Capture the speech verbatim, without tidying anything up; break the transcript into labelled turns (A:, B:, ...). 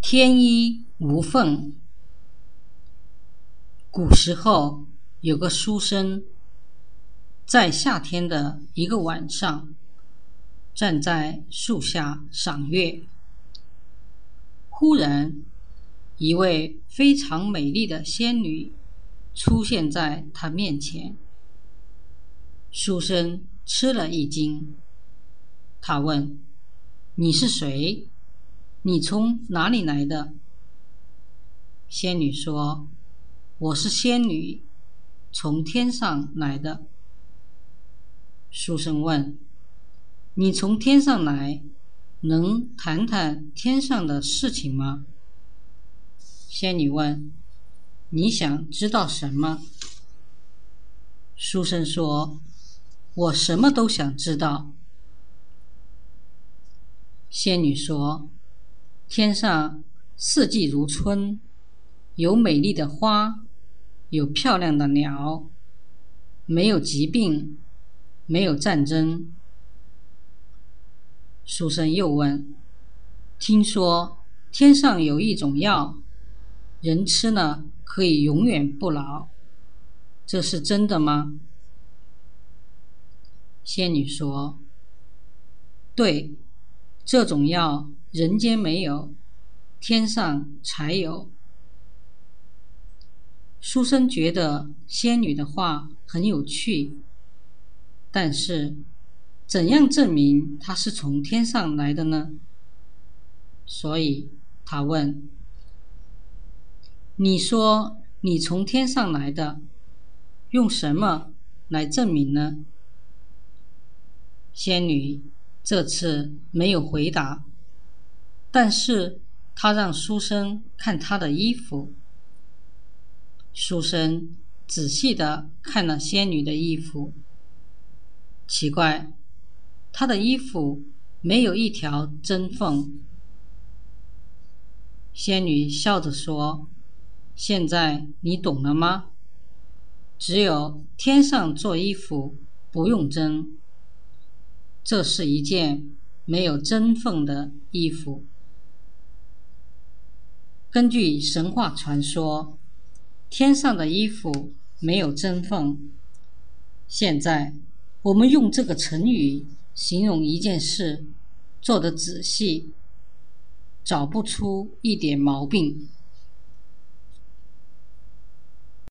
A: 天衣无缝。古时候有个书生，在夏天的一个晚上，站在树下赏月。忽然，一位非常美丽的仙女出现在他面前。书生吃了一惊，他问：“你是谁？你从哪里来的？”仙女说：“我是仙女，从天上来的。”书生问：“你从天上来，能谈谈天上的事情吗？”仙女问：“你想知道什么？”书生说：“我什么都想知道。”仙女说：“天上四季如春，有美丽的花，有漂亮的鸟，没有疾病，没有战争。”书生又问：“听说天上有一种药，人吃了可以永远不老，这是真的吗？”仙女说：“对，这种药人间没有，天上才有。”书生觉得仙女的话很有趣，但是怎样证明她是从天上来的呢？所以他问：“你说你从天上来的，用什么来证明呢？”仙女这次没有回答，但是她让书生看她的衣服。书生仔细地看了仙女的衣服，奇怪，她的衣服没有一条针缝。仙女笑着说：“现在你懂了吗？只有天上做衣服不用针，这是一件没有针缝的衣服。”根据神话传说，天上的衣服没有针缝。现在我们用这个成语形容一件事做得仔细，找不出一点毛病。